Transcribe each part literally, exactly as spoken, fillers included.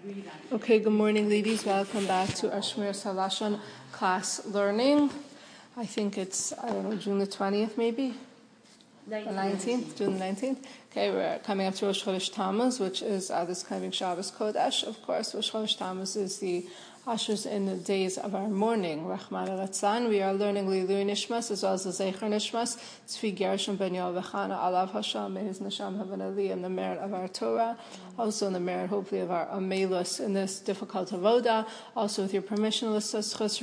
Okay, good morning, ladies. Welcome back to our Shmir Salashon class learning. I think it's, I don't know, June the twentieth maybe? The nineteenth, June the nineteenth. Okay, we're coming up to Rosh Chodesh Tammuz, which is uh, this coming Shabbos Kodesh. Of course, Rosh Chodesh Tammuz is the ushers in the days of our mourning. Rahman al-Atzlan. We are learning Lilu Nishmas as well as the Zecher Nishmas. Tzvi Gershon ben Yoel V'chana Alav Hashem. May his Nisham have an Ali in the merit of our Torah. Also in the merit, hopefully, of our Amelus in this difficult avoda. Also, with your permission, let's begin with the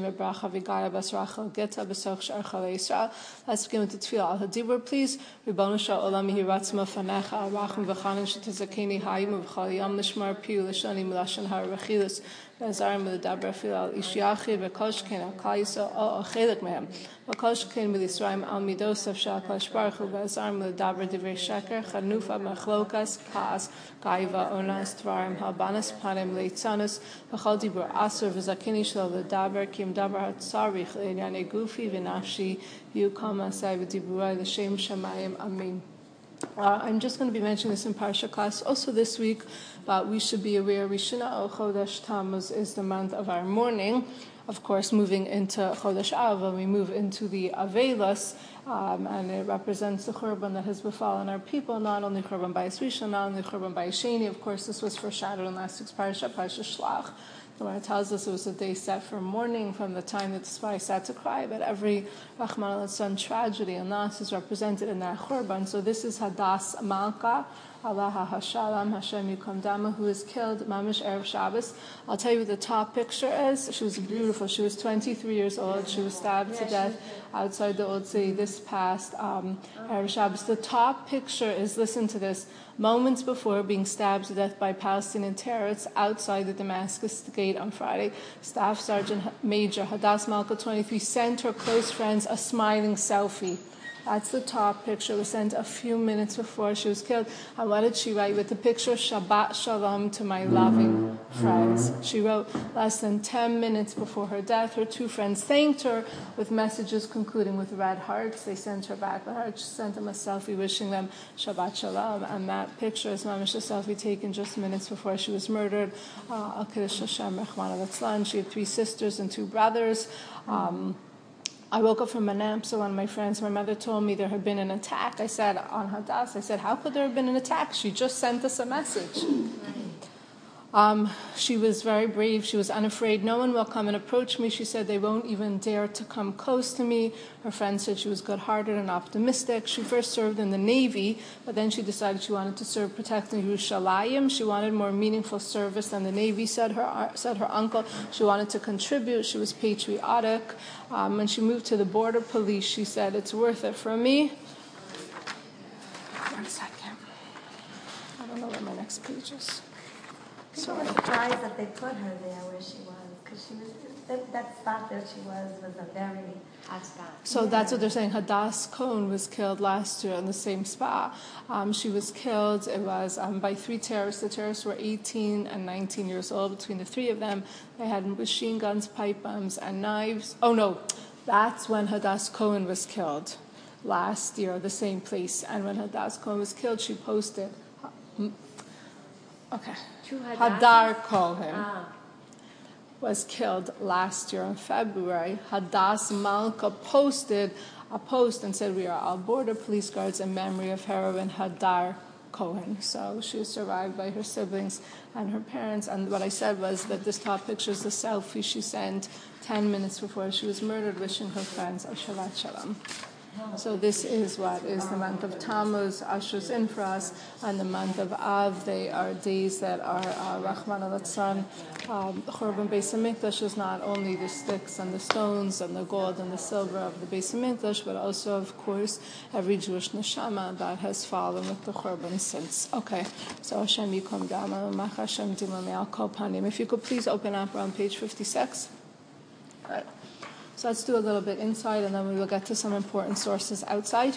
Tefillah al Hadibur, please. Ribbonu shel olam yehi ratzma fanecha arachim v'chanan shetizakeni hayim v'chal yam nishmar piu l'shani milashan har v'chilus v'azarim v'ledaber fil al ish yachid v'kol sheken al kal yisrael o chelik mehem v'kol sheken milisraim al midosav shel HaKadosh Baruch Hu v'azarim v'ledaber divrei sheker chanufa machlokas kaas gaiva onas tvarim halbanas panim leitzanus v'chal dibur asur v'zakeni shel ledaber kim dabar hatzarich l'inyanei gufi v'nafshi v'yukam asay v'diburai l'shem shamayim amen. Uh, I'm just going to be mentioning this in Parsha class. Also this week, uh, we should be aware, Rishona al Chodesh Tammuz is the month of our mourning. Of course, moving into Chodesh Av, when we move into the Avelos, um, and it represents the Churban that has befallen our people, not only Churban Bayis Rishon, not only Churban Bayis Sheni. Of course, this was foreshadowed in last week's Parsha, Parsha Shlach. The Gemara tells us it was a day set for mourning from the time that the spies sat to cry, but every Rahman al-Atzlan tragedy and loss is represented in that Churban. So this is Hadas Malka, Allah HaShalom, Hashem Yikam Dama, who is killed, Mamish Erev Shabbos. I'll tell you what the top picture is. She was beautiful. She was twenty-three years old. She was stabbed to death outside the Old City this past um, Erev Shabbos. The top picture is, listen to this, moments before being stabbed to death by Palestinian terrorists outside the Damascus gate on Friday. Staff Sergeant Major Hadas Malka, twenty-three, sent her close friends a smiling selfie. That's the top picture. It was sent a few minutes before she was killed. And what did she write with the picture? Shabbat Shalom to my loving friends. She wrote less than ten minutes before her death. Her two friends thanked her with messages concluding with red hearts. They sent her back the hearts. She sent them a selfie wishing them Shabbat Shalom. And that picture is mamish a selfie taken just minutes before she was murdered. Al Kiddush Hashem Rahman al-Atzlan. She had three sisters and two brothers. Um, I woke up from a nap, so one of my friends, my mother told me there had been an attack. I said, on Hadas, I said, how could there have been an attack? She just sent us a message. Um, she was very brave. She was unafraid. No one will come and approach me. She said they won't even dare to come close to me. Her friend said she was good-hearted and optimistic. She first served in the Navy, but then she decided she wanted to serve protecting Yerushalayim. She wanted more meaningful service than the Navy, said her, said her uncle. She wanted to contribute. She was patriotic. Um, when she moved to the border police, she said, it's worth it for me. One second. I don't know where my next page is. People were surprised that they put her there where she was, because she was that, that spot that she was was a very hot spot. So yeah. That's what they're saying. Hadas Cohen was killed last year in the same spot. Um, she was killed. It was um, by three terrorists. The terrorists were eighteen and nineteen years old. Between the three of them, they had machine guns, pipe bombs, and knives. Oh no, that's when Hadas Cohen was killed last year, the same place. And when Hadas Cohen was killed, she posted. Okay. Hadar Cohen ah. was killed last year in February. Hadas Malka posted a post and said, we are all border police guards in memory of heroine Hadar Cohen. So she was survived by her siblings and her parents. And what I said was that this top picture is the selfie she sent ten minutes before she was murdered, wishing her friends a Shabbat Shalom. So this is what is the month of Tammuz, ushers in for us, and the month of Av. They are days that are uh, Rahman al-Atzlan. Um, Churban Beis HaMikdash is not only the sticks and the stones and the gold and the silver of the Beis HaMikdash, but also, of course, every Jewish neshama that has fallen with the Churban since. Okay, so Hashem Yikom Dama, Mach Hashem Dima Me'al Kol Panim. If you could please open up around page fifty-six. All right. So let's do a little bit inside, and then we will get to some important sources outside.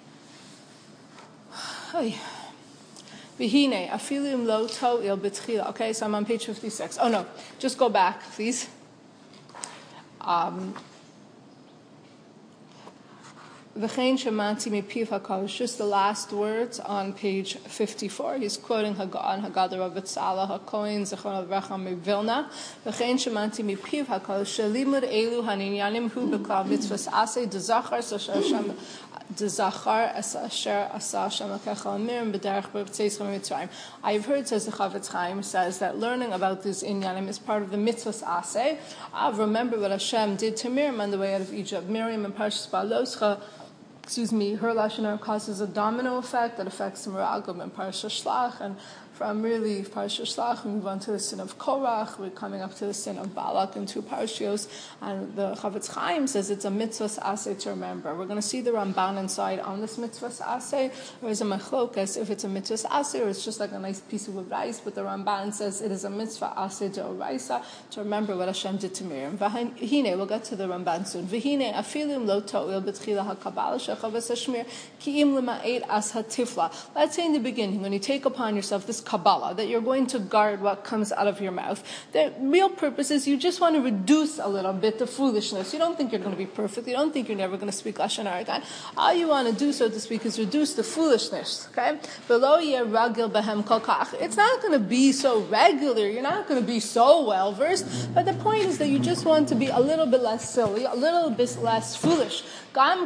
V'hine, afilu im lo to'il b'tchila. Okay, so I'm on page fifty-six. Oh no, just go back, please. Um, V'chein shemanti mipiv HaKodesh, just the last words on page fifty-four. He's quoting Haggadah Haggadah Rav Tzala HaKohen Zechron Avracha Vilna. V'chein shemanti mipiv HaKodesh shelimud elu haninyanim hu b'klav mitzvahs aseh dezachar s'asher Hashem dezachar asher asa Hashem akecha amirim b'derech b'tzeischem mitzrayim. I've heard, says the Chavetz Chaim, says that learning about these inyanim is part of the mitzvahs aseh. Uh, remember what Hashem did to Miriam on the way out of Egypt. Miriam in Parshas Baloscha, excuse me, her lashon hara causes a domino effect that affects the Meraglim and Parashat Shlach, and from really Parashat Shlach we move on to the sin of Korach. We're coming up to the sin of Balak in two parashios, and the Chavetz Chaim says it's a mitzvahs aseh to remember. We're going to see the Ramban inside on this mitzvahs aseh. There is a machlokas if it's a mitzvahs aseh or it's just like a nice piece of rice, but the Ramban says it is a mitzvah aseh to oraisa to remember what Hashem did to Miriam. V'hine, we'll get to the Ramban soon. V'hine afilim lo to'il b'tchila hakabala shechavas hashmir ki'im lema'ed as hatifla. Let's say in the beginning when you take upon yourself this Kabbalah, that you're going to guard what comes out of your mouth. The real purpose is you just want to reduce a little bit the foolishness. You don't think you're going to be perfect. You don't think you're never going to speak Lashon Hara again. All you want to do, so to speak, is reduce the foolishness. Okay? It's not going to be so regular. You're not going to be so well versed. But the point is that you just want to be a little bit less silly, a little bit less foolish. So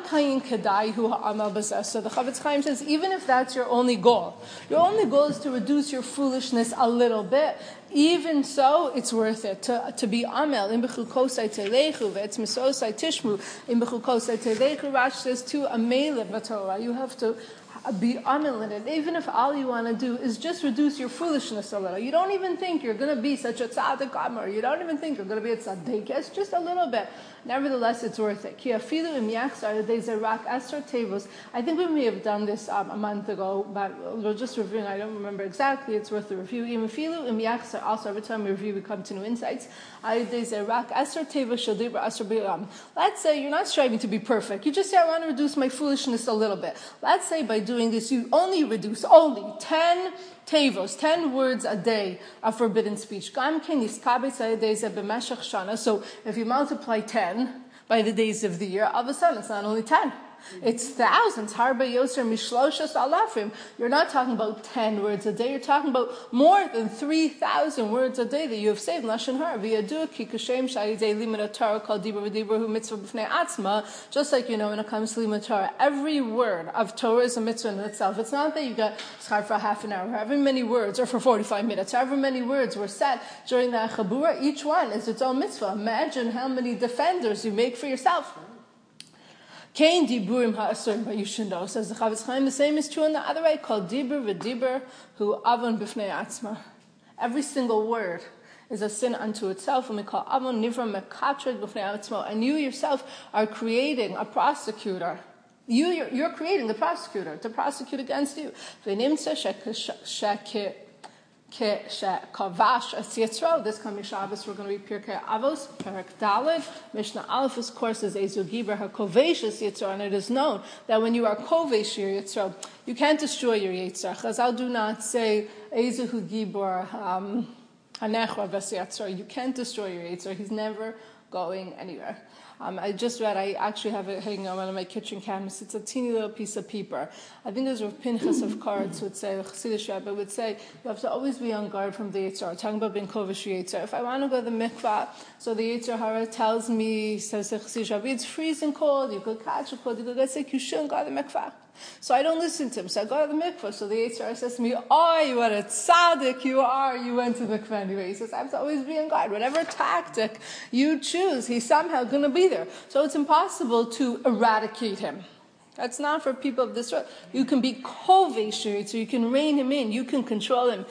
the Chavetz Chaim says, even if that's your only goal, your only goal is to reduce your foolishness a little bit. Even so, it's worth it to to be amel. In bechukosai telechu ve'etzmisosai tishmu. In bechukosai telechu, Rashi says to amel b'Torah. You have to be amel in it. Even if all you want to do is just reduce your foolishness a little. You don't even think you're going to be such a tzaddik amor. You don't even think you're going to be a tzaddik. It's just a little bit. Nevertheless, it's worth it. Ki afilu im yachzar dezerak esser tevos. I think we may have done this um, a month ago, but we're just reviewing. I don't remember exactly. It's worth the review. Im afilu im yachzar. Also, every time we review, we come to new insights. Dezerak esser tevos shel dibur esser bi'am. Let's say you're not striving to be perfect. You just say, I want to reduce my foolishness a little bit. Let's say by doing this, you only reduce only ten tevos, ten words a day of forbidden speech. So if you multiply ten by the days of the year, all of a sudden it's not only ten. It's thousands. Harba yoser mishloshas alafim. You're not talking about ten words a day. You're talking about more than three thousand words a day that you have saved. Lashon hara v'yadu ki kashem shayidei limud Torah called dibur v'dibur hu mitzvah b'fnei atzma. Just like you know, when it comes to limud Torah, every word of Torah is a mitzvah in itself. It's not that you got schar for half an hour, however many words, or for forty-five minutes, however many words were said during that chabura. Each one is its own mitzvah. Imagine how many defenders you make for yourself. Kain diburim ha'asur, but you should know, says the Chavetz Chaim, the same is true in the other way, called dibur v'dibur hu avon b'fnei atzma. Every single word is a sin unto itself, and we call avon nivra mekatrig b'fnei atzma. And you yourself are creating a prosecutor. You, you're, you're creating the prosecutor to prosecute against you. V'nimtza shekir This coming Shabbos, we're going to read Pirkei Avos, Perek Daled. Mishnah Aleph, of course, is Ezu Giber HaKovesh Yitzro, and it is known that when you are Kovesh your Yitzro, you can't destroy your Yitzro. Chazal do not say Ezu Gibor Hanechra Ves Yitzro. You can't destroy your Yitzro. He's never going anywhere. Um, I just read, I actually have it hanging on one of my kitchen cabinets. It's a teeny little piece of paper. I think there's Rav Pinchas of Karetz would say, the Chassidish Rebbe would say, you have to always be on guard from the Yetzer Hara. Talking about being Kovesh Yetzer. If I want to go to the mikvah, so the Yetzer Hara tells me, says the Chassidish Rebbe, it's freezing cold, you could catch a cold, you could get sick, you shouldn't go to the mikvah. So I don't listen to him. So I go to the mikvah. So the Yetzer Hara says to me, oh, you are a tzaddik, you are, you went to the mikvah anyway. He says, I have to always be on guard. Whatever tactic you choose, he's somehow going to be there. So it's impossible to eradicate him. That's not for people of this world. You can be kovesh, so you can rein him in, you can control him.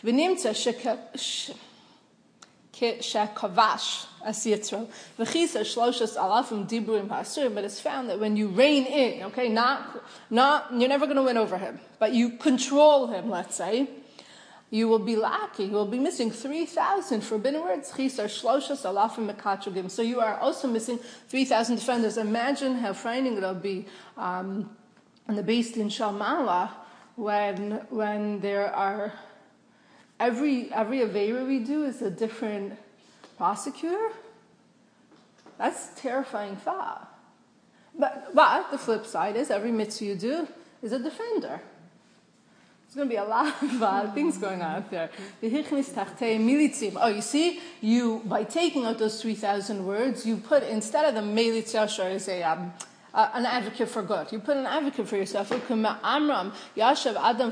Shekavash as Yitzro. V'chisa shloshas alafim diburim ha'asur. But it's found that when you rein in, okay, not, not, you're never going to win over him, but you control him, let's say, you will be lacking, you will be missing three thousand forbidden words. Chisa shloshas alafim mekatrugim. So you are also missing three thousand defenders. Imagine how frightening it'll be um, on the Beis Din Shalmala when, when there are Every every Aveira we do is a different prosecutor. That's a terrifying thought. But, but the flip side is every mitzvah you do is a defender. There's going to be a lot of uh, things going on up there. Oh, you see, you by taking out those three thousand words, you put instead of the melitz yashar is a um, uh, an advocate for good. You put an advocate for yourself. Amram Yashav Adam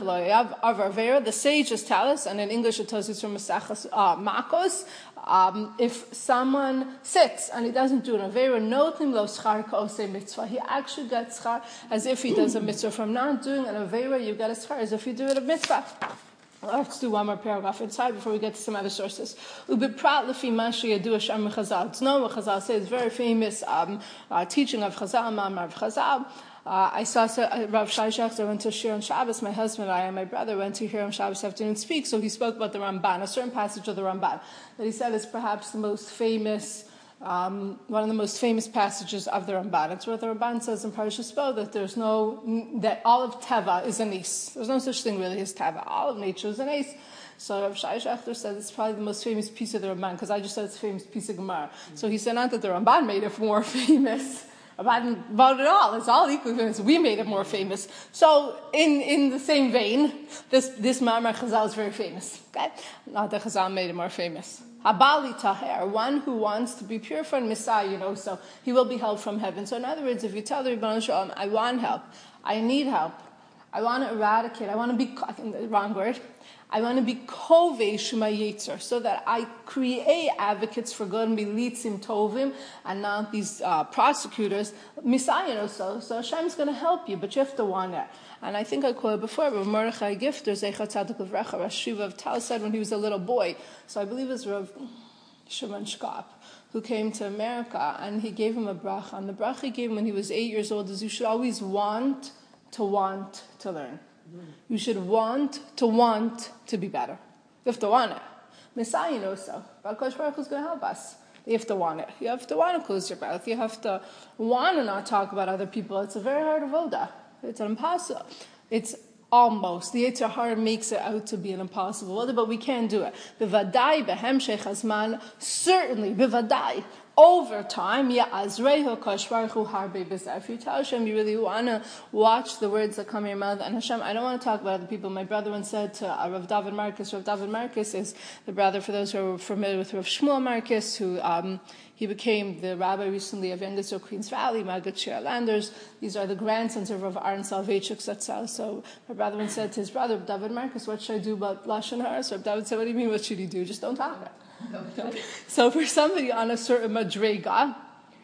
Avar. The sages tell us, and in English it tells us from Masachas uh, Makos. Um, if someone sits and he doesn't do an avera, notim lo schar ka'osei mitzvah, he actually gets schar as if he does a mitzvah. From not doing an avera, you get a schar as if you do it a mitzvah. Let's do one more paragraph inside before we get to some other sources. Ubiprat lefi mashi yadu Hashem Chazal. It's known what Chazal says, very famous um, uh, teaching of Chazal, Ma'amar of Chazal. Uh, I saw uh, Rav Shai Shachter went to shir on Shabbos. My husband and I and my brother went to hear him Shabbos afternoon speak. So he spoke about the Ramban, a certain passage of the Ramban that he said is perhaps the most famous, um, one of the most famous passages of the Ramban. It's where the Ramban says in Parashas Bo that there's no that all of Teva is an ace. There's no such thing really as Teva. All of nature is an ace. So Rav Shai Shachter said it's probably the most famous piece of the Ramban because I just said it's a famous piece of Gemara. So he said not that the Ramban made it more famous. About it all. It's all equally famous. We made it more famous. So, in, in the same vein, this, this Ma'amar Chazal is very famous. Okay? Not that Chazal made it more famous. Habali Taher, one who wants to be purified, Messiah, you know, so he will be held from heaven. So, in other words, if you tell the Rebbeinu Shalom, I want help, I need help, I want to eradicate, I want to be, I think the wrong word, I want to be kovei shema yetzer, so that I create advocates for good and be litzim tovim, and not these uh, prosecutors. Misayin also, so Hashem's going to help you, but you have to want it. And I think I quoted before, but Mordechai Gifter, Zeichat Tzaddik Livracha, Rosh Yeshiva of Tal, said when he was a little boy, so I believe it was Rav Shimon Shkop, who came to America, and he gave him a bracha. And the bracha he gave him when he was eight years old is you should always want to want to learn. You should want to want to be better. You have to want it. Messiah knows so. Baruch Baruch is going to help us. You have to want it. You have to want to close your mouth. You have to want to not talk about other people. It's a very hard avoda. It's an impossible. It's almost. The Yetzer Hara makes it out to be an impossible avoda, but we can't do it. Bivadai behemshech hazman. Certainly, bivadai. Over time, if you tell Hashem you really want to watch the words that come in your mouth, and Hashem, I don't want to talk about other people. My brother once said to uh, Rav David Marcus, Rav David Marcus is the brother, for those who are familiar with Rav Shmuel Marcus, who um, he became the rabbi recently of Youngest Queens Valley, Maggid Shir Landers. These are the grandsons of Rav Aaron Soloveitchik Zatzal. So my brother once said to his brother, David Marcus, what should I do about Lashon Hara? So David said, what do you mean, what should he do? Just don't talk about it. So for somebody on a certain madrega,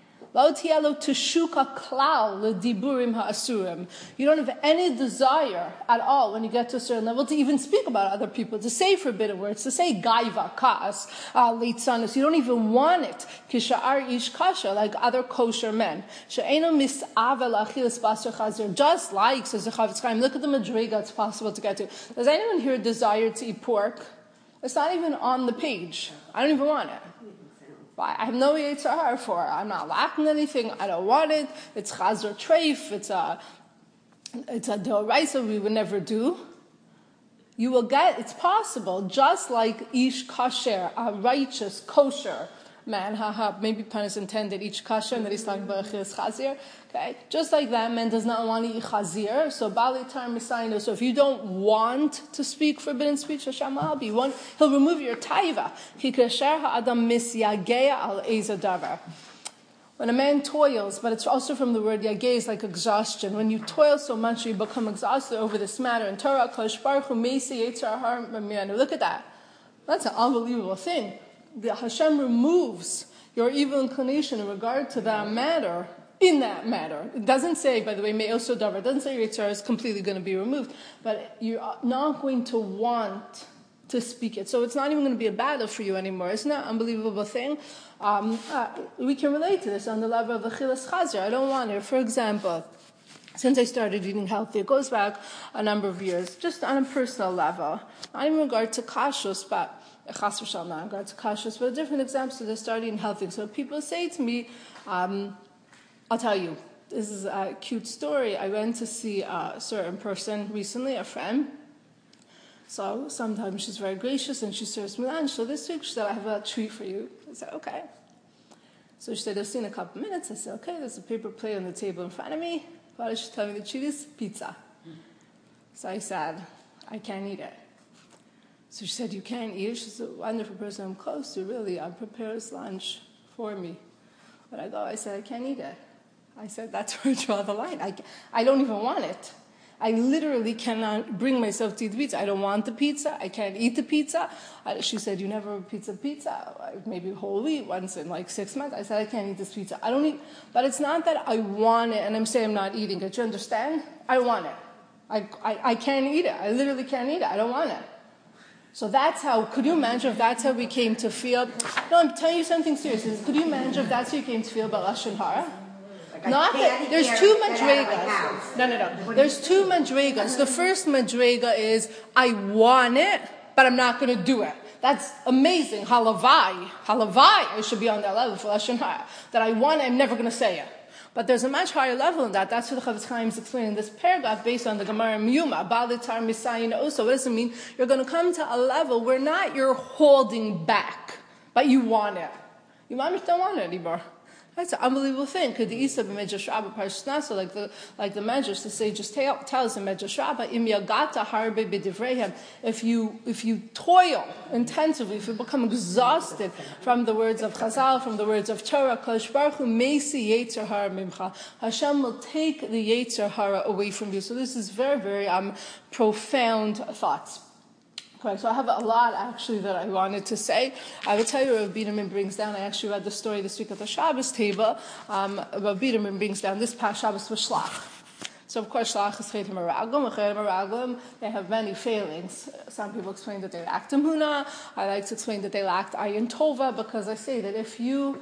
you don't have any desire at all when you get to a certain level to even speak about other people, to say forbidden words, to say gaiva, kaas, uh, leitzanos. You don't even want it. Kisha'ar ish kasha, like other kosher men. She'eno mis'avel achilas basar chazir. Just like, says the Chavetz Chaim, look at the madrega it's possible to get to. Does anyone here desire to eat pork? It's not even on the page. I don't even want it. I have no Yetzer Hara for it. I'm not lacking anything. I don't want it. It's chazor treif. It's a, it's a deoraisa we would never do. You will get, it's possible, just like ish kasher, a righteous, kosher man, haha, maybe pun is intended, each kasher, and that he's talking about is chazir. Okay, just like that man does not want to eat chazir. So bali tar misayno. So if you don't want to speak forbidden speech, Hashem will help you. One, he'll remove your taiva. Kikasher ha'adam misyagea al eza davar. When a man toils, but it's also from the word yagez, like exhaustion. When you toil so much, you become exhausted over this matter. And Torah kosh baruch hu meisi yetzer hara mamiyanu. Look at that. That's an unbelievable thing. The Hashem removes your evil inclination in regard to that matter. In that matter, it doesn't say, by the way, may also davar. It doesn't say your Yitzhar is completely going to be removed, but you're not going to want to speak it. So it's not even going to be a battle for you anymore. Isn't that an unbelievable thing? Um, uh, we can relate to this on the level of the chilas chazir. I don't want it. For example, since I started eating healthy, it goes back a number of years, just on a personal level, not in regard to kashrus, but chas v'shalom, not in regard to kashrus, but a different example. So they started eating healthy. So people say to me, um, I'll tell you, this is a cute story. I went to see a certain person recently, a friend. So sometimes she's very gracious and she serves me lunch. So this week she said, I have a treat for you. I said, okay. So she said, "You'll see in a couple minutes." I said, "Okay, there's a paper plate on the table in front of me. Why did she tell me the treat is pizza?" So I said, "I can't eat it." So she said, "You can't eat it?" She's a wonderful person I'm close to, really. I prepares lunch for me. But I go, I said, "I can't eat it." I said, "That's where I draw the line. I, I don't even want it. I literally cannot bring myself to eat the pizza. I don't want the pizza. I can't eat the pizza." I, she said, "You never pizza pizza, maybe whole wheat once in like six months. I said, "I can't eat this pizza. I don't eat." But it's not that I want it and I'm saying I'm not eating it. You understand? I want it. I, I, I can't eat it. I literally can't eat it. I don't want it. So that's how, could you imagine if that's how we came to feel? No, I'm telling you something serious. Could you imagine if that's how you came to feel about Lashon Hara? Like Not that, there's two madregas. No, no, no. There's two madregas. The first madrega is, I want it, but I'm not going to do it. That's amazing. Halavai. Halavai, I should be on that level for Lashon Hara. That I want it, I'm never going to say it. But there's a much higher level in that. That's what the Chavetz Chaim is explaining in this paragraph based on the Gemara Miyuma. Balitar Misayin also. What does it mean? You're going to come to a level where not you're holding back, but you want it. You want don't want it anymore. That's an unbelievable thing. Could the Isa be Medrash Rabbah Parshas Naso, like the like the Medrash to say, just tell, tells in Medrash Rabbah, Im yagata harbe b'divreihem. If you if you toil intensively, if you become exhausted from the words of Chazal, from the words of Torah, Kodesh Baruch Hu meisi yetzer hara mimcha. Hashem will take the yetzer hara away from you. So this is very very um profound thoughts. Okay, so I have a lot actually that I wanted to say. I will tell you what Rav Biederman brings down. I actually read the story this week at the Shabbos table. Um, Rav Biederman brings down this past Shabbos was Shlach. So of course Shlach is Chedim Meraglim. Chedim Meraglim, they have many failings. Some people explain that they lacked Emunah. I like to explain that they lacked Ayin Tova, because I say that if you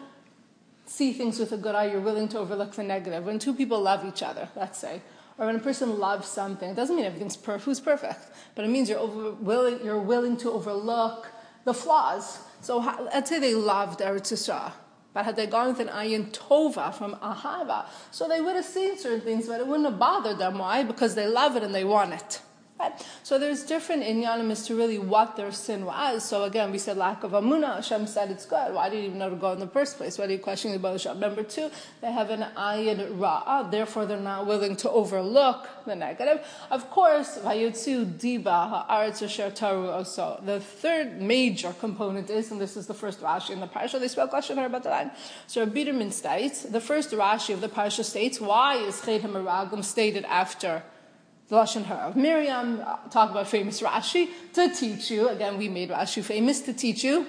see things with a good eye, you're willing to overlook the negative. When two people love each other, let's say, or when a person loves something, it doesn't mean everything's perfect. Who's perfect? But it means you're over, willing, you're willing to overlook the flaws. So let's say they loved Eretz Yisrael, but had they gone with an Ayin Tova from Ahava, so they would have seen certain things, but it wouldn't have bothered them. Why? Because they love it and they want it. Right? So there's different inyanim as to really what their sin was. So again, we said lack of amunah. Hashem said it's good. Why did you even know to go in the first place? Why are you questioning the Hashem? Number two, they have an ayin ra'ah. Therefore, they're not willing to overlook the negative. Of course, vayotzu diba ha'aretz asher taru oso. The third major component is, and this is the first Rashi in the parsha, they spoke Lashon Hara about the line. So Rabbi Biederman states, the first Rashi of the parsha states, why is Chedim Meraglim stated after the Lashon Hara of Miriam? Talk about famous Rashi, to teach you, again we made Rashi famous, to teach you,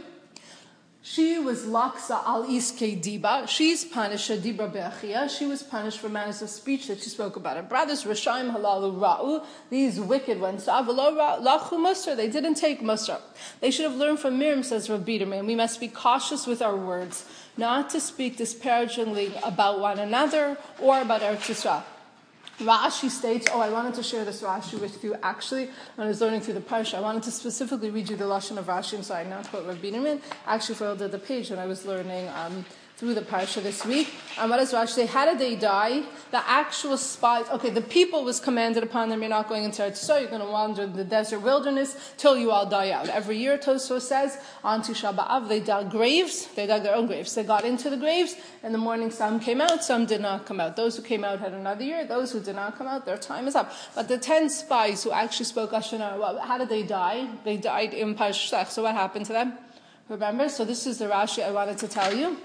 she was laksa al iske diba, she's punished dibra be'achia, she was punished for manners of speech that she spoke about her brothers, Rishayim halalu ra'u, these wicked ones, lachu musar, they didn't take musar. They should have learned from Miriam, says Rav Biederman, we must be cautious with our words, not to speak disparagingly about one another or about Eretz Yisrael. Rashi states, oh, I wanted to share this Rashi with you actually when I was learning through the Parsha. I wanted to specifically read you the Lashon of Rashi, I'm sorry, not quote Rav Biederman. Actually folded the page when I was learning um, through the Parsha this week. And what does Rashi say? How did they die? The actual spot, okay, the people was commanded upon them, you're not going into Eretz Yisrael, you're going to wander in the desert wilderness till you all die out. Every year, Tosfos says, on Tisha B'Av, they dug graves, they dug their own graves. They got into the graves, in the morning some came out, some did not come out. Those who came out had another year, those who did not come out, their time is up. But the ten spies who actually spoke Lashon Hara, well, how did they die? They died in Parshas Shlach. So what happened to them? Remember? So this is the Rashi I wanted to tell you.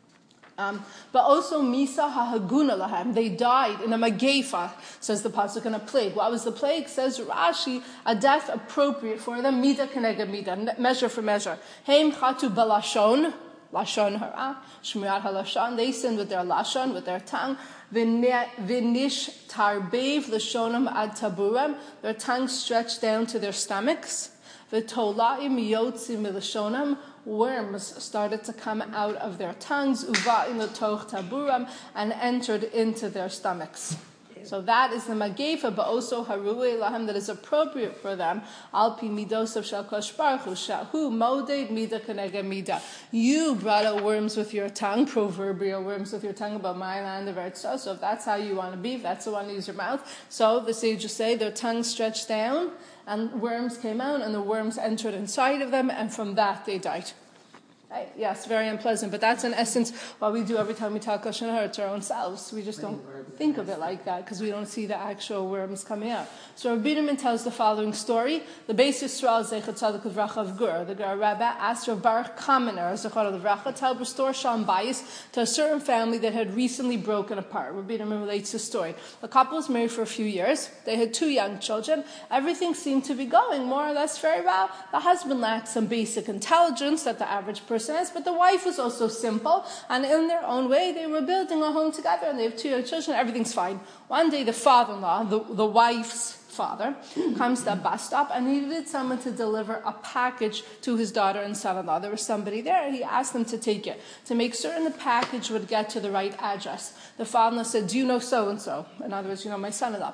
Um, but also Misa ha'haguna lahem, they died in a magefa, says the pasuk, in a plague. What was the plague? Says Rashi, a death appropriate for them, mida keneged mida, measure for measure. Heim chatu balashon, lashon hara, shmirat halashon, they sinned with their lashon, with their tongue. Vinish tarbev lashonam ad taburam, their tongues stretched down to their stomachs. V'tolaim yotzi milashonam, worms started to come out of their tongues, uva in the toch taburam, and entered into their stomachs. So that is the magefa, but also haruei lahem, that is appropriate for them. Alpi midos of shel kosh baruch hu shahu moded mida keneged mida. You brought out worms with your tongue, proverbial worms with your tongue about my land of Eretz Yisrael. So if that's how you want to be, if that's the one to use your mouth, so the sages say their tongues stretched down, and worms came out, and the worms entered inside of them, and from that they died. Right? Yes, very unpleasant, but that's in essence what we do every time we talk Lashon Hara to our own selves. We just don't think of it like that because we don't see the actual worms coming out. So Rabbi Biderman tells the following story. The base Yisrael Zeichat Tzaddik Livracha of Gur. The Rabbi asked Rav Baruch Kamener Zechar Livracha to help restore Shalom Bayis to a certain family that had recently broken apart. Rabbi Biderman relates the story. The couple was married for a few years. They had two young children. Everything seemed to be going more or less very well. The husband lacked some basic intelligence that the average person is, but the wife was also simple, and in their own way, they were building a home together, and they have two young children, everything's fine. One day, the father-in-law, the, the wife's father, comes to a bus stop, and he needed someone to deliver a package to his daughter and son-in-law. There was somebody there, and he asked them to take it, to make certain the package would get to the right address. The father-in-law said, do you know so-and-so? In other words, you know my son-in-law.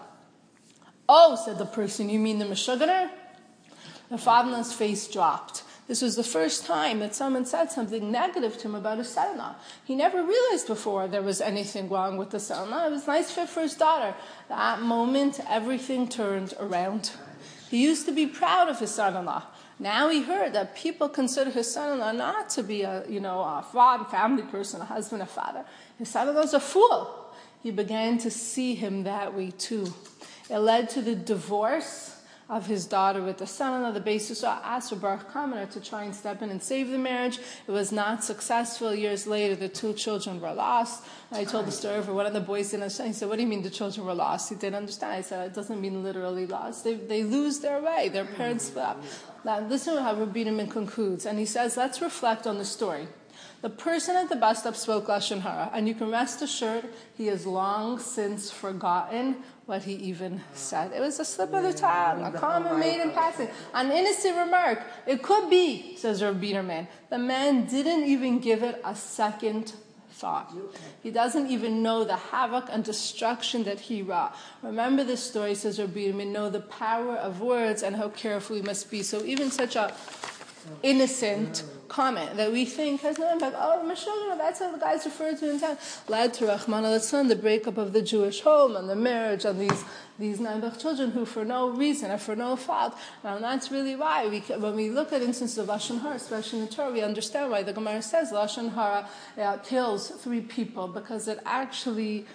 Oh, said the person, you mean the Meshuggah? The father-in-law's face dropped. This was the first time that someone said something negative to him about his son-in-law. He never realized before there was anything wrong with the son-in-law. It was a nice fit for his daughter. That moment, everything turned around. He used to be proud of his son-in-law. Now he heard that people consider his son-in-law not to be a, you know, a father, family person, a husband, a father. His son-in-law's a fool. He began to see him that way too. It led to the divorce of his daughter with the son-in-law. The basis asked for Baruch Kamener to try and step in and save the marriage. It was not successful. Years later, the two children were lost. I told the story for one of the boys didn't understand. He said, what do you mean the children were lost? He didn't understand. I said, it doesn't mean literally lost. They, they lose their way. Their parents split up. Now, listen to how Rabbi Biderman concludes. And he says, let's reflect on the story. The person at the bus stop spoke Lashon Hara, and you can rest assured he has long since forgotten what he even said. It was a slip of the tongue, a comment made in passing, an innocent remark. It could be, says Rabbi Biderman. The man didn't even give it a second thought. He doesn't even know the havoc and destruction that he wrought. Remember this story, says Rabbi Biderman, know the power of words and how careful we must be. So even such a innocent comment that we think has no impact. Oh, Meshuggah, that's how the guys referred to in town. Led to Rahman al-San, the breakup of the Jewish home and the marriage and these these Nebuch children who for no reason and for no fault. Now that's really why we, when we look at instances of Lashon Hara, especially in the Torah, we understand why the Gemara says Lashon Hara uh, kills three people, because it actually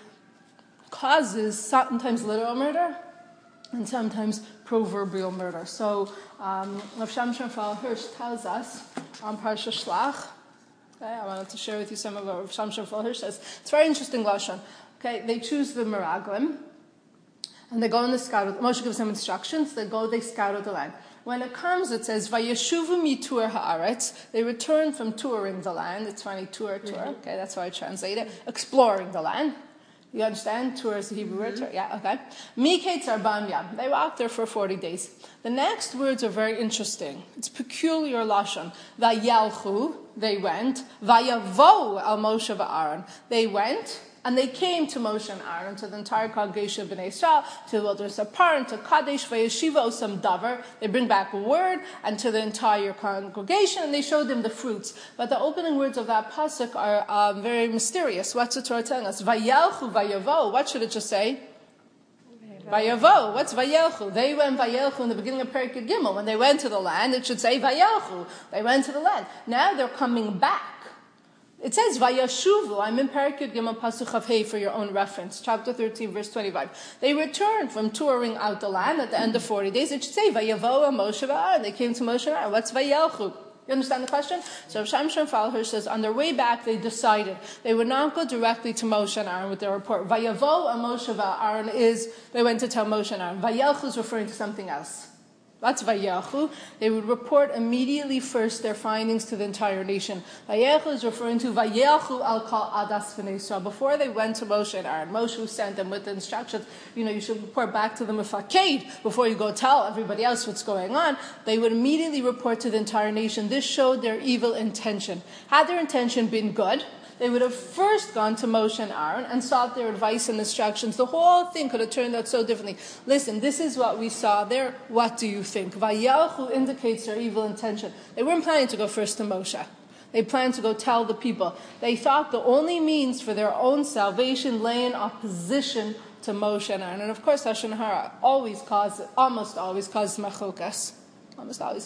causes sometimes literal murder and sometimes proverbial murder. So um, Rav Shamshon Raphael Hirsch tells us on Parsha Shlach, okay, I wanted to share with you some of what Rav Shamshon Raphael Hirsch says. It's very interesting, Lashon. Okay, they choose the Meraglim, and they go in the scout. Moshe gives them instructions. They go, they scout out the land. When it comes, it says, Vayeshuvu mitur haaretz. They return from touring the land. It's funny, tour, tour. Okay, that's how I translate it. Exploring the land. You understand? Tour is the Hebrew word. Mm-hmm. Yeah, okay. Miketz arbam yam. They walked there for forty days. The next words are very interesting. It's peculiar lashon. Vayelchu, they went. Vayavo al Moshe va'Aaron. They went. And they came to Moshe and Aaron, to the entire congregation of Bnei Israel, to the wilderness of Paran, to Kadesh, Vayeshiva Osam Davar. They bring back a word, and to the entire congregation, and they showed them the fruits. But the opening words of that pasuk are um, very mysterious. What's the Torah telling us? Vayelchu, Vayavo. What should it just say? Vayavo. What's Vayelchu? They went Vayelchu in the beginning of Perikid Gimel. When they went to the land, it should say Vayelchu. They went to the land. Now they're coming back. It says Vayashuvu. I'm in Parakut Gimel Pasuk Chav Hey for your own reference. Chapter thirteen, verse twenty-five. They returned from touring out the land at the end of forty days. It should say Vayavo Moshe va'Aaron. They came to Moshe and Aaron. What's Vayelchu? You understand the question? So Shamshon Raphael Hirsch says, on their way back, they decided they would not go directly to Moshe and Aaron with their report. Vayavo Moshe va'Aaron is, they went to tell Moshe and Aaron. Vayelchu is referring to something else. That's Vayechu. They would report immediately first their findings to the entire nation. Vayechu is referring to Vayechu al kal adas v'nei Yisrael. Before they went to Moshe and Aaron, Moshe sent them with the instructions, you know, you should report back to the Mefaked before you go tell everybody else what's going on. They would immediately report to the entire nation. This showed their evil intention. Had their intention been good, they would have first gone to Moshe and Aaron and sought their advice and instructions. The whole thing could have turned out so differently. Listen, this is what we saw there. What do you think? Vayelchu indicates their evil intention. They weren't planning to go first to Moshe. They planned to go tell the people. They thought the only means for their own salvation lay in opposition to Moshe and Aaron. And of course, Lashon Hara always causes, almost always causes machokas. Almost always.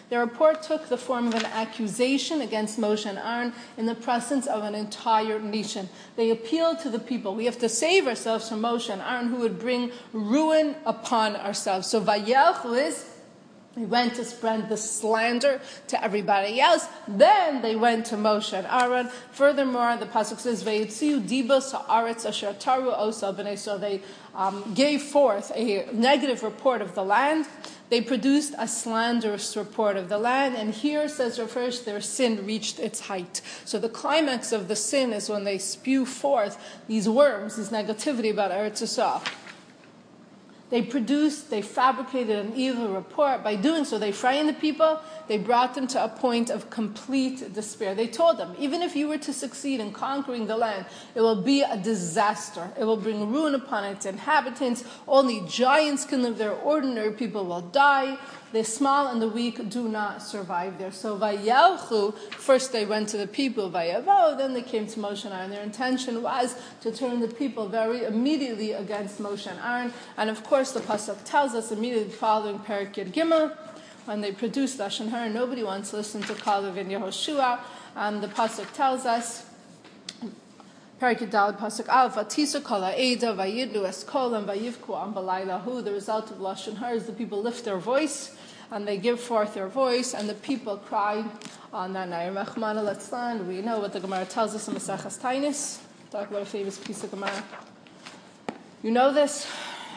Their report took the form of an accusation against Moshe and Aaron in the presence of an entire nation. They appealed to the people. We have to save ourselves from Moshe and Aaron, who would bring ruin upon ourselves. So Vayelchu is, they went to spread the slander to everybody else. Then they went to Moshe and Aaron. Furthermore, the pasuk says, "Vayitziu dibos haaretz asher taru osel b'nei." So they um, gave forth a negative report of the land. They produced a slanderous report of the land. And here, says Rav, their sin reached its height. So the climax of the sin is when they spew forth these worms, this negativity about Eretz Yisrael. They produced, they fabricated an evil report. By doing so, they frightened the people. They brought them to a point of complete despair. They told them, even if you were to succeed in conquering the land, it will be a disaster. It will bring ruin upon its inhabitants. Only giants can live there. Ordinary people will die. The small and the weak do not survive there. So Vayelchu, first they went to the people, Vayavo, then they came to Moshe and Aaron. Their intention was to turn the people very immediately against Moshe and Aaron. And of course the pasuk tells us immediately following Perek Yud Gimel, when they produced Lashon Hara, nobody wants to listen to Kalev and Yehoshua. And the pasuk tells us, Perek Yud Daled pasuk Aleph, Vatisu kol ha'eda vayidlu es kolam vayivku am balaylahu. The result of Lashon Hara is the people lift their voice and they give forth their voice, and the people cry on that night. Rachmana litzlan. We know what the Gemara tells us in Maseches Tainis. Talk about a famous piece of Gemara. You know this.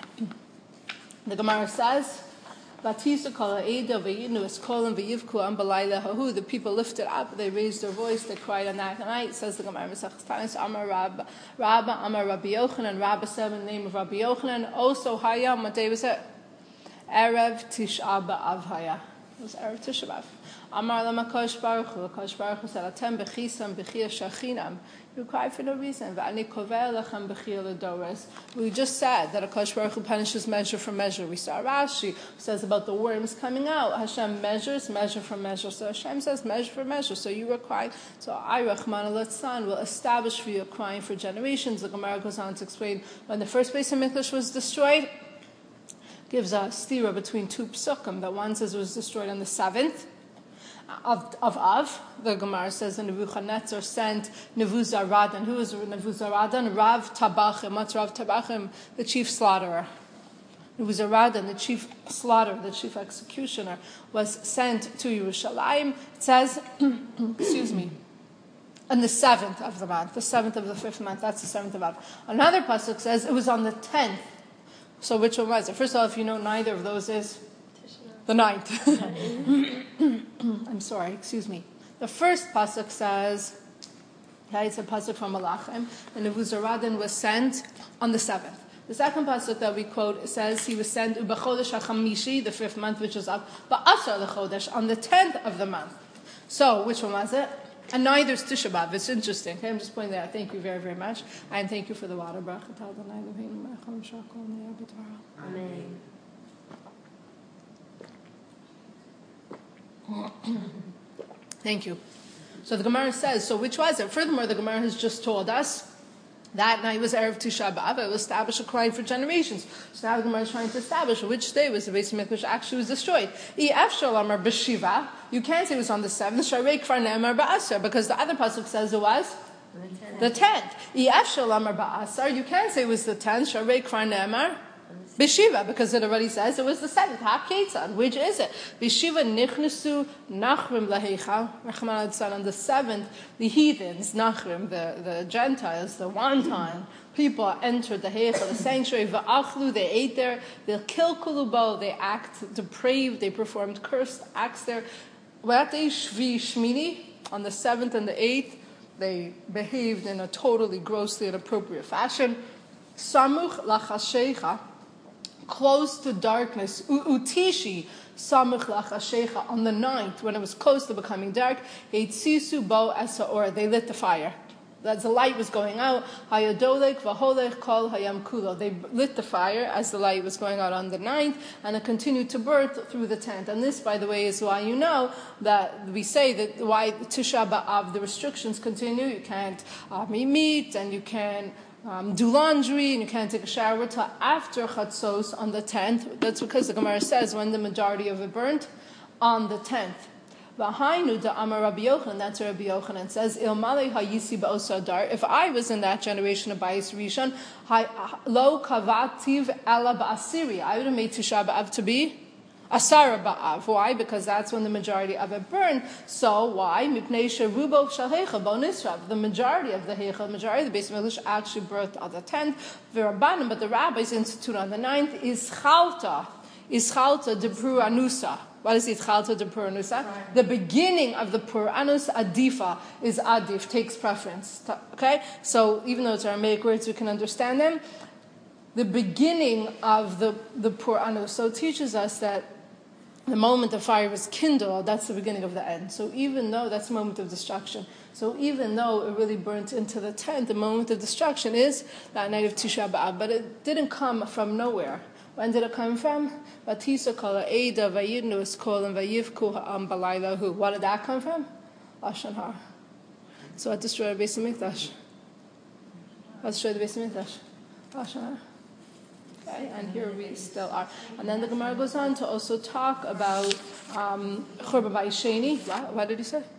The Gemara says, "Vatisa kol ha'eda v'yidnu es kolam v'yivku am balayla hahu." The people lifted up, they raised their voice, they cried on that night. Says the Gemara Maseches Tainis, Amar Rabba, Rabba Amar Rabbi Yochanan. Rabba said in the name of Rabbi Yochanan, "Also hayam." What day was it? Erev Tisha B'Av haya. It was Erev Tisha B'Av. Amar Lama Kosh Baruch Hu. Kosh Baruch Hu said, "Atem b'chisam b'chia shachinam." You cry for no reason. V'ani koveh lechem b'chia l'dores. We just said that a Kosh Baruch Hu punishes measure for measure. We saw Rashi who says about the worms coming out. Hashem measures measure for measure. So Hashem says measure for measure. So you were crying. So I, Rachmana litzlan, will establish for you a crying for generations. The Gemara goes on to explain when the first Beis HaMikdash was destroyed. Gives a stira between two psukim. That one says it was destroyed on the seventh of of Av. The Gemara says that Nebuchadnezzar sent Nebuzaradan. Who was Nebuzaradan? Rav Tabachim. What's Rav Tabachim? The chief slaughterer. Nebuzaradan, the chief slaughterer, the chief executioner, was sent to Yerushalayim. It says, excuse me, on the seventh of the month, the seventh of the fifth month. That's the seventh of Av. Another pasuk says it was on the tenth. So which one was it? First of all, if you know neither of those is the ninth. I'm sorry, excuse me. The first pasuk says, okay, it's a pasuk from Malachim, and Nebuzaradan was sent on the seventh. The second pasuk that we quote says he was sent U'b'chodesh ha'chamishi, the fifth month, which is up, Ba'asar l'chodesh, on the tenth of the month. So which one was it? And neither is Tisha B'Av. It's interesting. Okay, I'm just pointing that out. Thank you very, very much. And thank you for the water. Amen. Thank you. So the Gemara says, so which was it? Furthermore, the Gemara has just told us that night was Erev Tisha B'Av. It will establish a crying for generations. So now the Gemara is trying to establish which day was the Beis HaMikdash actually was destroyed. You can't say it was on the seventh, because the other pasuk says it was the tenth. You can't say it was the tenth, Bishiva, because it already says it was the seventh. Ha-Ketzad, which is it? Bishiva nichnesu nachrim laheichal. Rachman on the seventh, the heathens, nachrim, the, the Gentiles, the wanton people entered the heichal, the sanctuary. Va'achlu, they ate there. They'll kill kulubo, they act depraved, they performed cursed acts there. V'atei shvi shmini, on the seventh and the eighth, they behaved in a totally grossly inappropriate fashion. Samuch lachashecha, close to darkness. Utishi samuch lachashecha, on the ninth, when it was close to becoming dark, eitzisu bo esaor, they lit the fire. As the light was going out, hayadolek vaholech kol hayam kulo, they lit the fire as the light was going out on the ninth, and it continued to burn through the tenth. And this, by the way, is why you know that we say that why Tisha B'Av, the restrictions continue. You can't um, eat meat, and you can't Um, do laundry, and you can't take a shower until after Chatzos on the tenth. That's because the Gemara says when the majority of it burnt on the tenth. V'hainu da Amar Rabbi Yochanan, that's what Rabbi Yochanan says, Ilmale hayisi ba'osa adar, if I was in that generation of Bayis Rishon, lo kavativ ela ba'asiri, I would have made Tisha B'Av to be Asara Ba'av. Why? Because that's when the majority of it burned. So why? Mipnei sherubo shel heichal bo nisrav. The majority of the heichal, the majority of the Beis Mikdash actually birthed on the tenth. V'rabbanim, but the rabbis institute on the ninth, is chalta, is chalta de pru anusa. What is it? Chalta de pur anusa. The beginning of the pur anus adifa is adif, takes preference. Okay, so even though it's Aramaic words, we can understand them. The beginning of the the pur anus, so it teaches us that the moment the fire was kindled, that's the beginning of the end. So even though that's the moment of destruction, so even though it really burnt into the tent, the moment of destruction is that night of Tisha B'Av, but it didn't come from nowhere. When did it come from? Batisa kala Eida vayidnu is kolim vayivku ha'am balaylahu. What did that come from? Lashon Hara. So what destroyed the Beis Hamikdash? What destroyed the Beis Hamikdash? Lashon Hara. Okay, and here we still are. And then the Gemara goes on to also talk about um, Churban Bayis Sheni. What? What did he say?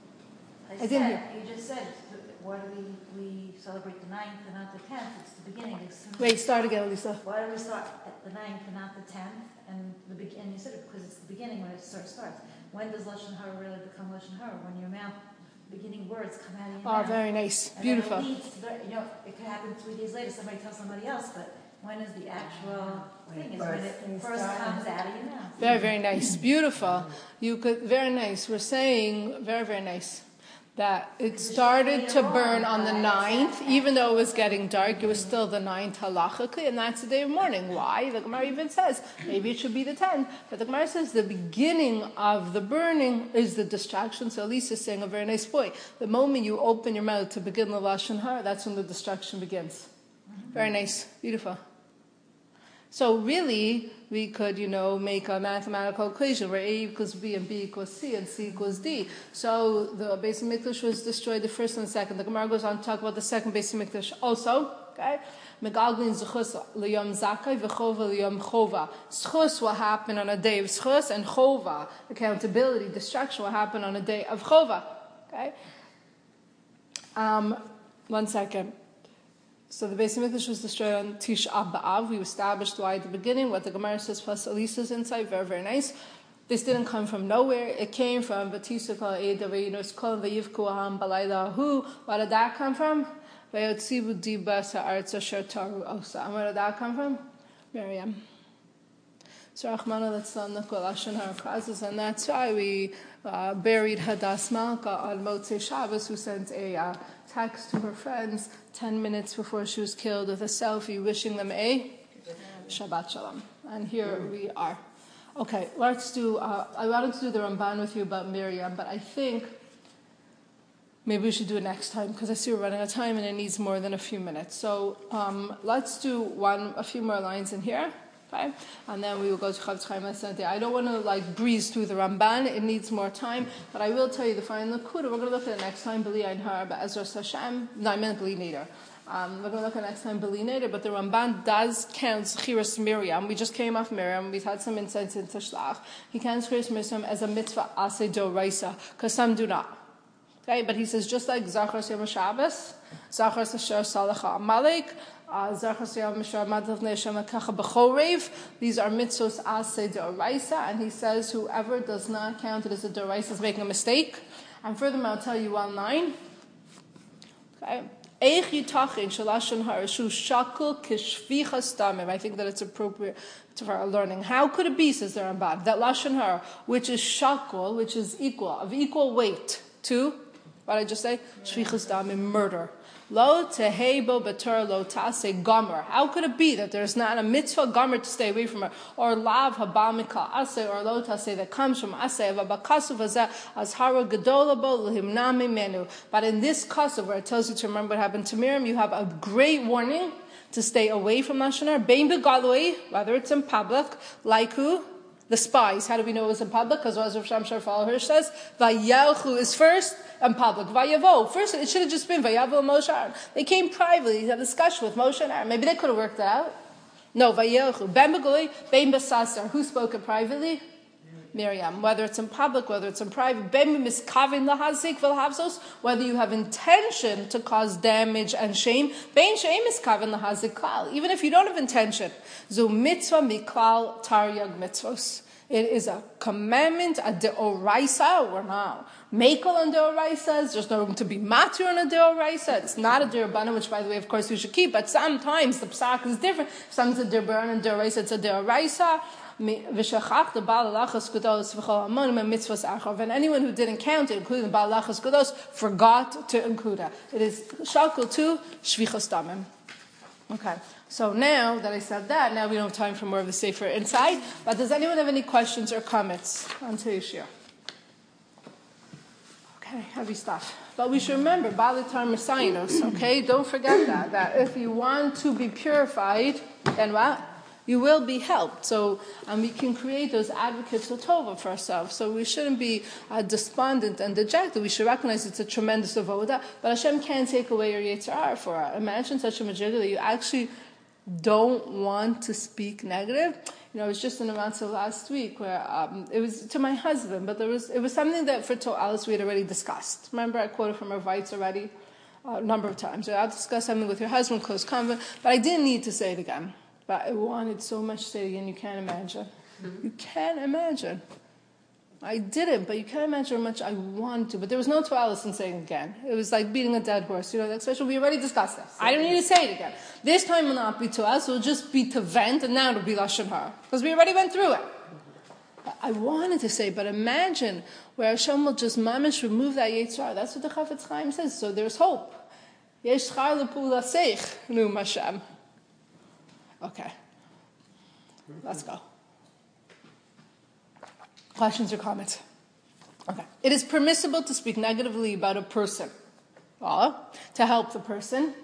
I, I said, didn't hear. You just said, why do we, we celebrate the ninth and not the tenth? It's the beginning. It's Wait, start again, Lisa. Why do we start at the ninth and not the tenth? And the be- and you said it because it's the beginning when it starts. starts. When does Lashon Hara really become Lashon Hara? When your mouth, beginning words come out of your Oh, mouth. very nice. And Beautiful. Then it leads to the, you know, it could happen three days later, somebody tells somebody else, but when is the actual thing? Is when it first comes out of your mouth. Very, very nice. Beautiful. You could, very nice. We're saying, very, very nice, that it started to burn on the ninth, even though it was getting dark, it was still the ninth halachically, and that's the day of mourning. Why? The Gemara even says, maybe it should be the tenth, but the Gemara says the beginning of the burning is the distraction. So Elisa is saying a very nice point. The moment you open your mouth to begin the Lashon Hara, that's when the destruction begins. Very nice. Beautiful. So really, we could, you know, make a mathematical equation where A equals B and B equals C and C equals D. So the Beis Hamikdash was destroyed, the first and the second. The Gemara goes on to talk about the second Beis Hamikdash also. Okay, Megalglin zechus liyom zakai v'chova liyom chova. Zechus will happen on a day of zechus, and chova, accountability, destruction, will happen on a day of chova. Okay. Um, one second. So the Beis Hamikdash was destroyed on Tisha B'Av. We established why at the beginning, what the Gemara says plus Elisa's insight, very, very nice. This didn't come from nowhere. It came from Batisa Kol Eida Vayinus Kol Vayivku Aham Balaylahu. Where did that come from? Vayotzivu Diba Sa'aretz Asher Taru Osa. And where did that come from? Miriam. So Rachmana, that's on the Lashon Hara causes, and that's why we uh, buried Hadas Malka on Motzei Shabbos, who sent a uh, text to her friends ten minutes before she was killed with a selfie wishing them a Shabbat Shalom. And here we are. Okay, let's do, uh, I wanted to do the Ramban with you about Miriam, but I think maybe we should do it next time because I see we're running out of time and it needs more than a few minutes. So um, let's do one, a few more lines in here. Okay? And then we will go to Chavetz Chaim Esnei. I don't want to like breeze through the Ramban. It needs more time. But I will tell you the final Nakuda. We're going to look at it next time. B'li Ein Hara, but Ezra Hashem. No, I meant B'li Neder. Um, we're going to look at next time B'li Neder. But the Ramban does count Zechiras Miriam. We just came off Miriam. We've had some insights into Shlach. He counts Zechiras Miriam as a mitzvah aseh doraisa, because some do not. Okay, but he says just like Zachar Yom Shabbos, Zachar Asher Salacha Amalek, Zachar Yom Madav Neishem Kacha B'chorev. These are mitzvos aseh doraisa, and he says whoever does not count it as a doraisa is making a mistake. And furthermore, I'll tell you one line. Okay. I think that it's appropriate to our learning. How could it be, says the Ramban, that Lashon Hara, which is shakul, which is equal, of equal weight to, what did I just say? Shvichas damim, murder. Lo tehebo betur lo tase gomer. How could it be that there's not a mitzvah gomer to stay away from her, or lav habamika ase, or lo tase that comes from ase of abakasu vazeh azhara gedolabo lehimnami menu. But in this kasav where it tells you to remember what happened to Miriam, you have a great warning to stay away from Lashon Hara. Bein begalui, whether it's in public, like who? The spies. How do we know it was in public? Because as Rav Shamshar Fall Hirsch says, Vayelchu is first and public. Vayavo. First, it should have just been Vayavo and Moshe Aaron. They came privately to have a discussion with Moshe and Aaron. Maybe they could have worked it out. No, Vayelchu. Ben Begoi, Ben Besasar. Who spoke it privately? Miriam, whether it's in public, whether it's in private, whether you have intention to cause damage and shame, even if you don't have intention. It is a commandment, a deoraisa. We're not makel on deoraisa. There's no room to be matur on a deoraisa. It's not a derabana, which, by the way, of course, we should keep. But sometimes the psak is different. Sometimes a derabana and deoraisa, it's a deoraisa. And anyone who didn't count it, including the Baal Lachas Kudos, forgot to include it. It is shakul to shvichas damim. Okay. So now that I said that, now we don't have time for more of the Sefer inside. But does anyone have any questions or comments on today's shir? Okay, heavy stuff. But we should remember, Balitar Messianos, okay? Don't forget that. That if you want to be purified, then what? You will be helped. So um, we can create those advocates of Tova for ourselves. So we shouldn't be uh, despondent and dejected. We should recognize it's a tremendous avoda. But Hashem can't take away your Yetzer Hara for us. Imagine such a majigah that you actually don't want to speak negative. You know, I was just in a mitzvah last week where um, it was to my husband, but there was it was something that for To'alis we had already discussed. Remember, I quoted from our Weitz already uh, a number of times. I'll discuss something with your husband, close convent, but I didn't need to say it again. But I wanted so much to say it again, you can't imagine. Mm-hmm. You can't imagine. I didn't, but you can't imagine how much I wanted to. But there was no To'alis in saying it again. It was like beating a dead horse. You know, that expression, we already discussed this. I don't need to say it again. This time will not be to us, it will just be to vent, and now it'll be Lashon Hara. Because we already went through it. But I wanted to say, but imagine where Hashem will just mamish remove that Yetzer Hara. That's what the Chafetz Chaim says. So there's hope. Yesh schar l'pula seich, nu Hashem. Okay. Let's go. Questions or comments? Okay. It is permissible to speak negatively about a person, uh, to help the person,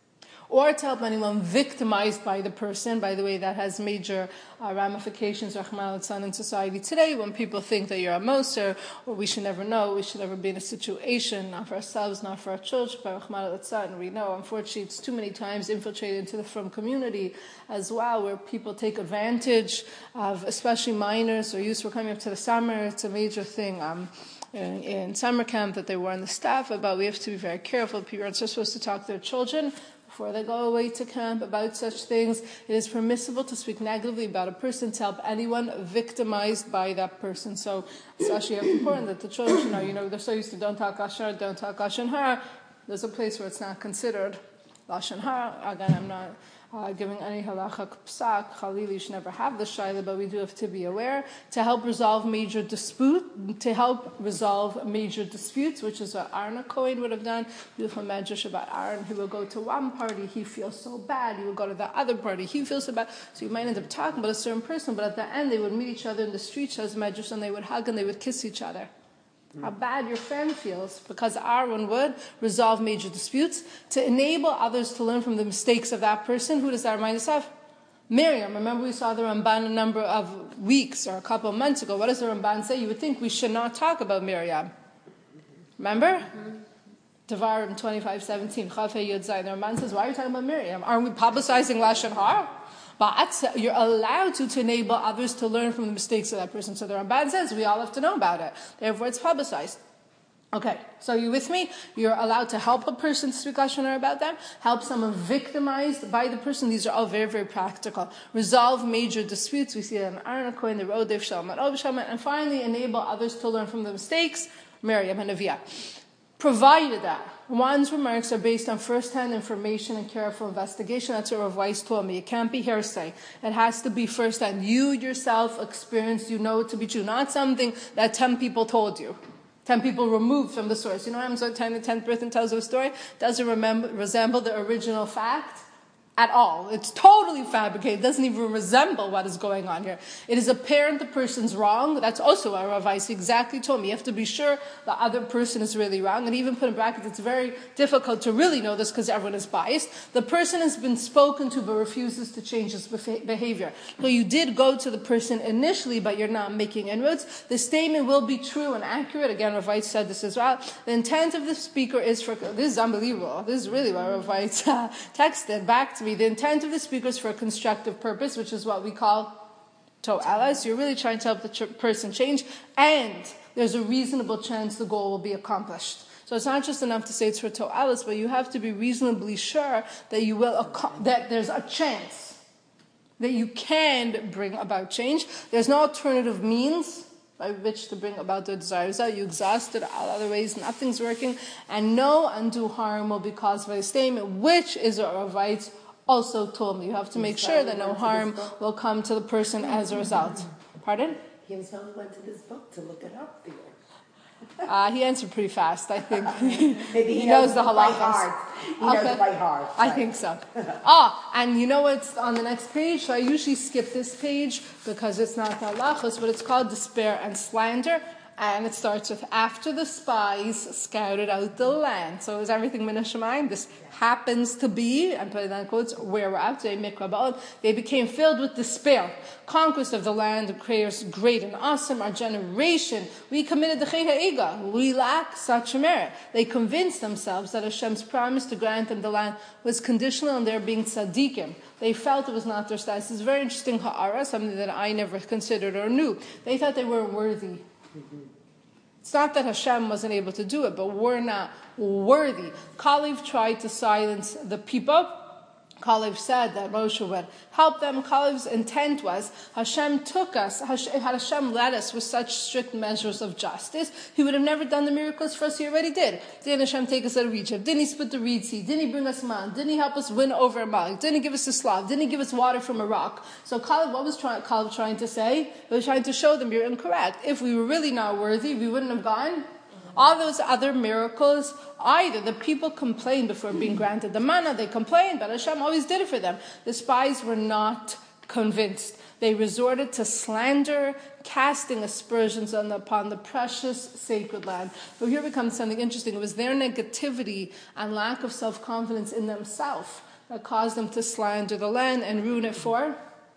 or to help anyone victimized by the person. By the way, that has major uh, ramifications, Rahman al-Tzan, in society today, when people think that you're a moser, or we should never know, we should never be in a situation, not for ourselves, not for our children, but Rahman al-Tzan, we know, unfortunately, it's too many times infiltrated into the frum community as well, where people take advantage of, especially minors or youth. We're coming up to the summer, it's a major thing. Um, In, in summer camp that they warn the staff about. We have to be very careful. Parents are supposed to talk to their children before they go away to camp about such things. It is permissible to speak negatively about a person to help anyone victimized by that person. So it's actually important that the children know, you know, they're so used to don't talk Lashon Hara, don't talk Lashon Hara. There's a place where it's not considered Lashon Hara. Again, I'm not Uh, giving any halacha psak, chalili, you should never have the shaila, but we do have to be aware to help resolve major dispute, to help resolve major disputes, which is what Aaron Cohen would have done. Beautiful medrash about Aaron. He will go to one party, he feels so bad. He will go to the other party, he feels so bad. So you might end up talking about a certain person, but at the end they would meet each other in the street, as medrash, and they would hug and they would kiss each other. How bad your friend feels, because Aaron would resolve major disputes to enable others to learn from the mistakes of that person. Who does that remind us of? Miriam. Remember we saw the Ramban a number of weeks or a couple of months ago. What does the Ramban say? You would think we should not talk about Miriam. Remember? Mm-hmm. Devarim twenty-five seventeen. Chafei Yud Zayin. The Ramban says, why are you talking about Miriam? Aren't we publicizing Lashon Hara? But you're allowed to, to enable others to learn from the mistakes of that person. So the Ramban says we all have to know about it. Therefore, it's publicized. Okay, so you with me? You're allowed to help a person speak Lashon Hara about them, help someone victimized by the person. These are all very, very practical. Resolve major disputes. We see that in Aaron Cohen, the Rodev Shalman, Ov Shalman, and finally enable others to learn from the mistakes, Miriam and Aviyah. Provided that one's remarks are based on first-hand information and careful investigation. That's what Rav Weiss told me. It can't be hearsay. It has to be first-hand. You yourself experienced, you know it to be true. Not something that ten people told you. Ten people removed from the source. You know what I'm so ten, the tenth person tells you a story? Doesn't remember, resemble the original fact at all. It's totally fabricated. It doesn't even resemble what is going on here. It is apparent the person's wrong. That's also what Rav Weiss exactly told me. You have to be sure the other person is really wrong. And even put in brackets, it's very difficult to really know this because everyone is biased. The person has been spoken to but refuses to change his behavior. So you did go to the person initially, but you're not making inroads. The statement will be true and accurate. Again, Rav Weiss said this as well. The intent of the speaker is for, this is unbelievable. This is really what Rav Weiss uh, texted back to me. The intent of the speaker is for a constructive purpose, which is what we call to'elas, you're really trying to help the ch- person change, and there's a reasonable chance the goal will be accomplished. So it's not just enough to say it's for to'elas, but you have to be reasonably sure that you will ac- that there's a chance that you can bring about change. There's no alternative means by which to bring about the desires out. You exhausted all other ways, nothing's working, and no undue harm will be caused by the statement, which is a right also told me. You have to make sure that no harm will come to the person as a result. Pardon? He himself went to this book to look it up there. Uh, he answered pretty fast, I think. Maybe he, he knows, knows the by halachas. heart. He Okay. knows by heart. I Right. think so. Ah, and you know what's on the next page? So I usually skip this page because it's not halachas, but it's called Despair and Slander. And it starts with, after the spies scouted out the land. So is everything min hashamayim? This happens to be, and put that in quotes, where we're at today, mikra ba'al. They became filled with despair. Conquest of the land of creators great and awesome. Our generation, we committed the chet ha'ega. We lack such a merit. They convinced themselves that Hashem's promise to grant them the land was conditional on their being tzaddikim. They felt it was not their status. It's a very interesting ha'ara, something that I never considered or knew. They thought they weren't worthy. It's not that Hashem wasn't able to do it, but we're not worthy. Kalev tried to silence the people. Kalev said that Moshe would help them. Kalev's intent was, Hashem took us, had Hashem led us with such strict measures of justice, He would have never done the miracles for us He already did. Didn't Hashem take us out of Egypt? Didn't He split the reed sea? Didn't He bring us man? Didn't He help us win over Amalek? Didn't He give us a Slav? Didn't He give us water from a rock? So Kalev, what was try- Kalev trying to say? He was trying to show them you're incorrect. If we were really not worthy, we wouldn't have gone. All those other miracles, either the people complained before being granted the manna, they complained, but Hashem always did it for them. The spies were not convinced. They resorted to slander, casting aspersions on the, upon the precious sacred land. But here becomes something interesting. It was their negativity and lack of self-confidence in themselves that caused them to slander the land and ruin it for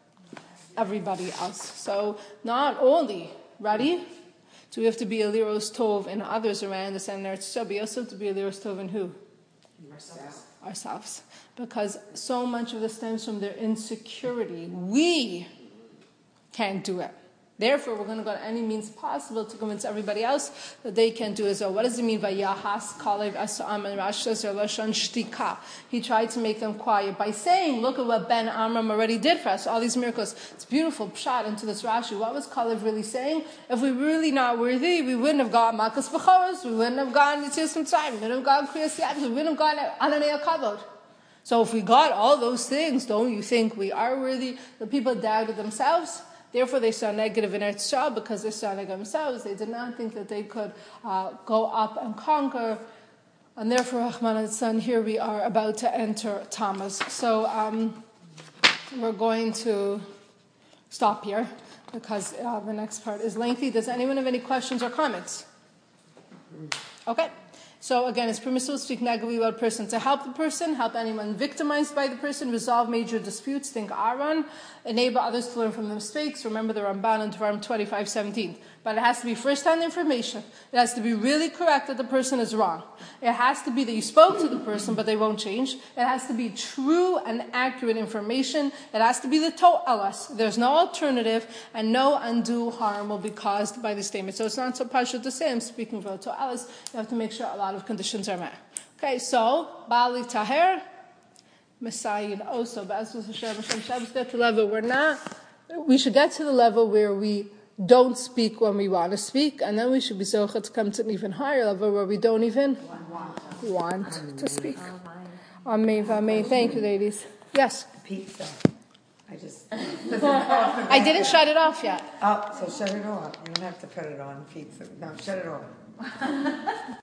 everybody else. So not only, ready? So we have to be a liros tov in others around us, and there's so we also have to be a liros tov in who? Ourselves. Ourselves. Because so much of this stems from their insecurity. We can't do it. Therefore, we're going to go to any means possible to convince everybody else that they can do it as well. What does it mean by Yahas, Kalev, Asa'am, and Rashas, or Lashon Shtika? He tried to make them quiet by saying, look at what Ben Amram already did for us, all these miracles. It's beautiful, pshat into this Rashi. What was Kalev really saying? If we were really not worthy, we wouldn't have gone Makas B'choros, we wouldn't have gone Yitzis Mitzrayim, we wouldn't have gone Kriyas Yabs, we wouldn't have gone Ananei Kavod. So if we got all those things, don't you think we are worthy? The people doubted themselves. Therefore, they saw negative in Eretz Yisrael because they saw negative themselves. They did not think that they could uh, go up and conquer. And therefore, Rahman al-San, here we are about to enter Tammuz. So um, we're going to stop here because uh, the next part is lengthy. Does anyone have any questions or comments? Okay. So again, it's permissible to speak negatively about a person to help the person, help anyone victimized by the person, resolve major disputes, think Aaron, enable others to learn from their mistakes. Remember the Ramban in Devarim twenty-five seventeen. But it has to be first-hand information. It has to be really correct that the person is wrong. It has to be that you spoke to the person, but they won't change. It has to be true and accurate information. It has to be the to'elas. There's no alternative, and no undue harm will be caused by the statement. So it's not so partial to say I'm speaking for the to'elas. You have to make sure a lot of conditions are met. Okay, so Bali Taher, Messiah also, but as Hashem, Hashem Shabbos get to the level we're not. We should get to the level where we don't speak when we want to speak, and then we should be so to come to an even higher level where we don't even want to speak. Amen. Amen. Thank you, ladies. Yes? Pizza. I just... I didn't shut it off yet. Oh, so shut it off. You don't have to put it on pizza. No, shut it off.